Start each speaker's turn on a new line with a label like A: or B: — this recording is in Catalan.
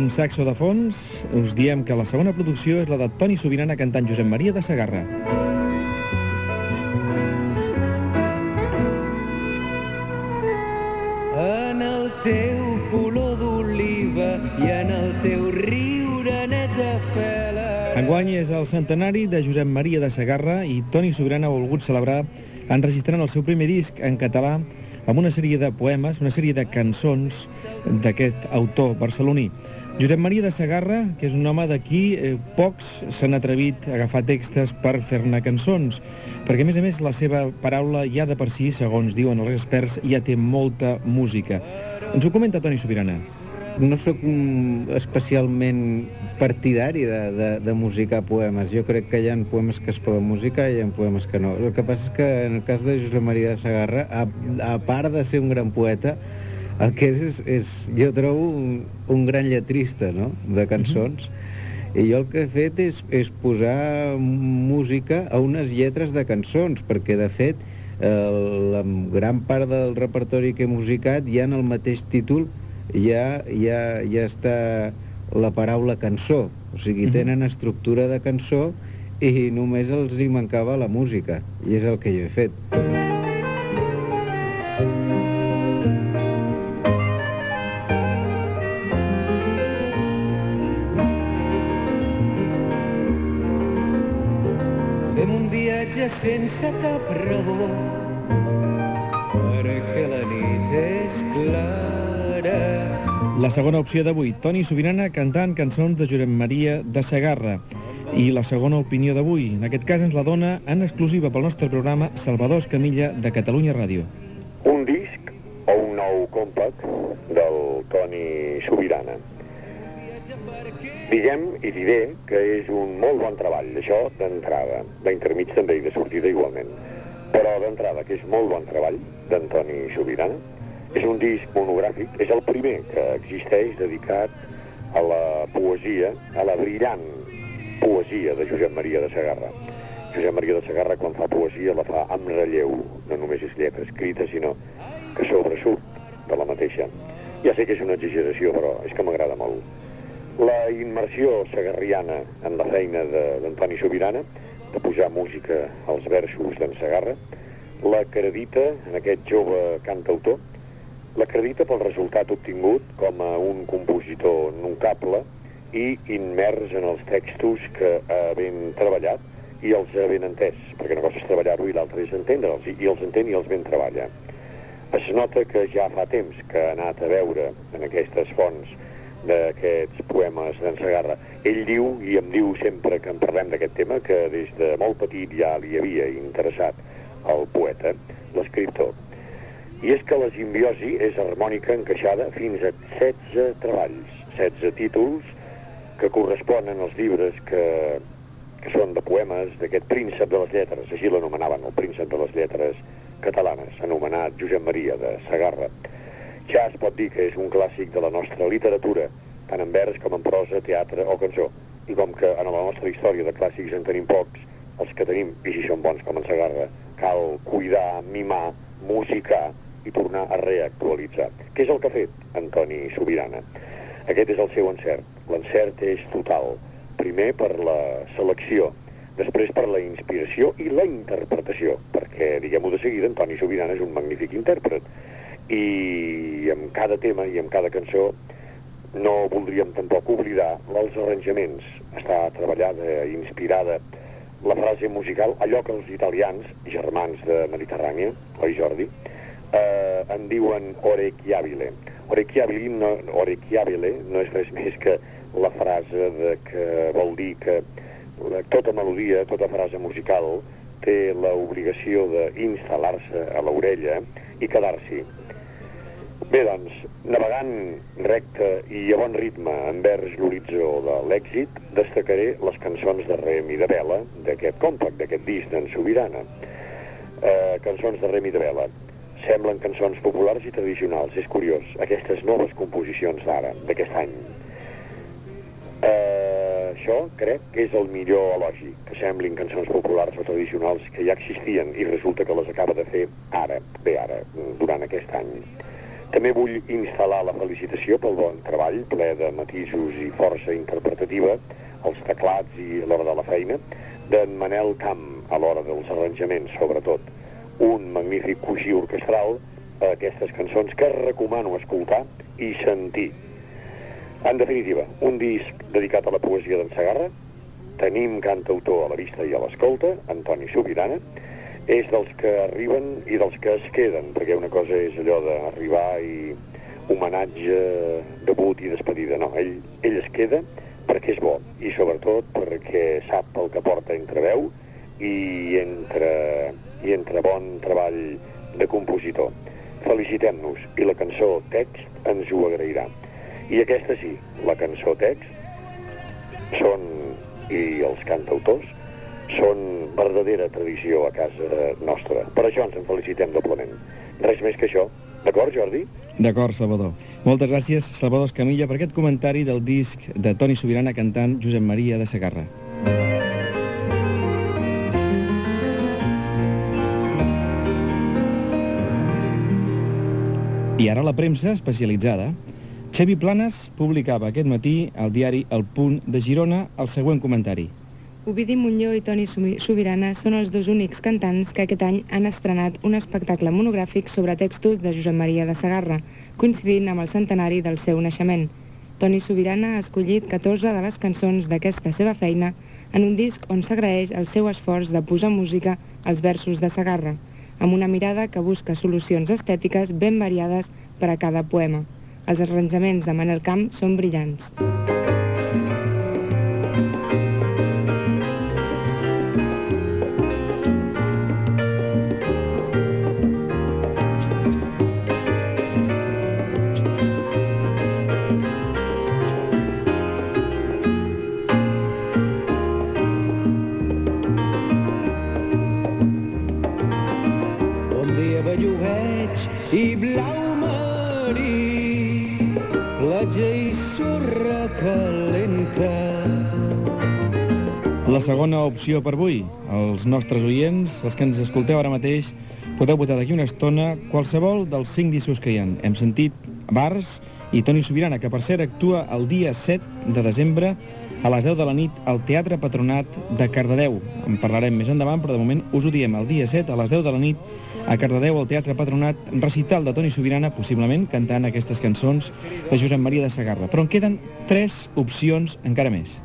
A: amb saxo de fons, us diem que la segona producció és la de Toni Subirana cantant Josep Maria de Sagarra.
B: En el teu color d'oliva i en el teu riure net de fela.
A: Enguany és el centenari de Josep Maria de Sagarra i Toni Subirana ha volgut celebrar enregistrant el seu primer disc en català amb una sèrie de poemes, una sèrie de cançons d'aquest autor barceloní. Josep Maria de Sagarra, que és un home d'aquí, pocs s'han atrevit a agafar textos per fer-ne cançons, perquè a més la seva paraula ja de per si, segons diuen els experts, ja té molta música. Ens ho comenta Toni Subirana.
C: No sóc especialment partidari de musicar poemes. Jo crec que hi ha poemes que es poden musicar i hi ha poemes que no. El que passa és que en el cas de Josep Maria de Sagarra, a part de ser un gran poeta, el que és jo trobo un gran lletrista, no?, de cançons. I jo el que he fet és posar música a unes lletres de cançons, perquè de fet la gran part del repertori que he musicat ja en el mateix títol ja està la paraula cançó, o sigui, tenen estructura de cançó i només els hi mancava la música, i és el que jo he fet.
B: Fem un viatge sense cap raó, perquè la nit és clara.
A: La segona opció d'avui, Toni Subirana cantant cançons de Josep Maria de Sagarra. I la segona opinió d'avui, en aquest cas ens la dona en exclusiva pel nostre programa Salvador Escamilla de Catalunya Ràdio.
D: Un disc o un nou compact del Toni Subirana. Diguem i diré que és un molt bon treball, això d'entrada, d'intermig també i de sortida igualment. Però d'entrada, que és molt bon treball d'en Toni Subirana, és un disc monogràfic, és el primer que existeix dedicat a la poesia, a la brillant poesia de Josep Maria de Sagarra. Josep Maria de Sagarra, quan fa poesia, la fa amb relleu, no només és lletra escrita, sinó que sobresurt de la mateixa. Ja sé que és una exageració, però és que m'agrada molt. La immersió sagarriana en la feina d'en Toni Subirana, de posar música als versos d'en Sagarra, l'acredita en aquest jove cantautor, l'acredita pel resultat obtingut com a un compositor notable i immers en els textos que ha ben treballat i els ha ben entès, perquè una cosa és treballar-ho i l'altra és entendre'ls, i els entén i els ben treballa. Es nota que ja fa temps que ha anat a veure en aquestes fonts d'aquests poemes d'en Sagarra. Ell diu, i em diu sempre que en parlem d'aquest tema, que des de molt petit ja li havia interessat el poeta, l'escriptor. I és que la simbiosi és harmònica encaixada fins a 16 treballs, 16 títols que corresponen als llibres que són de poemes d'aquest príncep de les lletres, així l'anomenaven, el príncep de les lletres catalanes, anomenat Josep Maria de Sagarra. Ja es pot dir que és un clàssic de la nostra literatura, tant en vers com en prosa, teatre o cançó. I com que en la nostra història de clàssics en tenim pocs, els que tenim, i si són bons com en Sagarra, cal cuidar, mimar, musicar i tornar a reactualitzar. Què és el que ha fet en Toni Subirana? Aquest és el seu encert. L'encert és total. Primer per la selecció, després per la inspiració i la interpretació, perquè, diguem-ho de seguida, en Toni Subirana és un magnífic intèrpret. I amb cada tema i amb cada cançó no voldríem tampoc oblidar els arranjaments. Està treballada, inspirada, la frase musical, allò que els italians, germans de Mediterrània, oi Jordi, en diuen orecchiabile. Orecchiabile no és res més que la frase que vol dir que tota melodia, tota frase musical té l'obligació d'instal·lar-se a l'orella i quedar-s'hi. Bé, doncs, navegant recte i a bon ritme envers l'horitzó de l'èxit, destacaré les cançons de Rem i de Vela d'aquest compact, d'aquest disc d'en Subirana. Cançons de Rem i de Vela. Semblen cançons populars i tradicionals, és curiós, aquestes noves composicions d'ara, d'aquest any. Això crec que és el millor elogi, que semblin cançons populars o tradicionals que ja existien i resulta que les acaba de fer ara, durant aquest any. També vull instal·lar la felicitació pel bon treball, ple de matisos i força interpretativa, als teclats i a l'hora de la feina, d'en Manel Camp, a l'hora dels arranjaments, sobretot. Un magnífic coixí orquestral a aquestes cançons que recomano escoltar i sentir. En definitiva, un disc dedicat a la poesia d'en Segarra. Tenim cantautor a la vista i a l'escolta, Antoni Subirana. És dels que arriben i dels que es queden, perquè una cosa és allò d'arribar i homenatge, debut i despedida. No, ell es queda perquè és bo, i sobretot perquè sap el que porta entre veu i entre bon treball de compositor. Felicitem-nos, i la cançó text ens ho agrairà. I aquesta sí, la cançó text i els cantautors són verdadera tradició a casa nostra. Per això ens en felicitem doblement. Res més que això. D'acord, Jordi?
A: D'acord, Salvador. Moltes gràcies, Salvador Escamilla, per aquest comentari del disc de Toni Subirana cantant Josep Maria de Segarra. I ara la premsa especialitzada. Xavi Planes publicava aquest matí al diari El Punt de Girona el següent comentari.
E: Ovidi Montllor i Toni Subirana són els dos únics cantants que aquest any han estrenat un espectacle monogràfic sobre textos de Josep Maria de Segarra, coincidint amb el centenari del seu naixement. Toni Subirana ha escollit 14 de les cançons d'aquesta seva feina en un disc on s'agraeix el seu esforç de posar música als versos de Segarra, amb una mirada que busca solucions estètiques ben variades per a cada poema. Els arranjaments de Manel Camp són brillants.
B: Bon dia, bellugueig i blau marí, platja i sorra calenta.
A: La segona opció per avui. Els nostres oients, els que ens escolteu ara mateix, podeu votar d'aquí una estona qualsevol dels 5 discos que hi ha. Hem sentit Bars i Toni Subirana, que per cert actua el dia 7 de desembre a les 10 de la nit al Teatre Patronat de Cardedeu. En parlarem més endavant, però de moment us ho diem, el dia 7 a les 10 de la nit a Cardedeu, al Teatre Patronat, recital de Toni Subirana, possiblement cantant aquestes cançons de Josep Maria de Segarra. Però en queden 3 opcions encara més.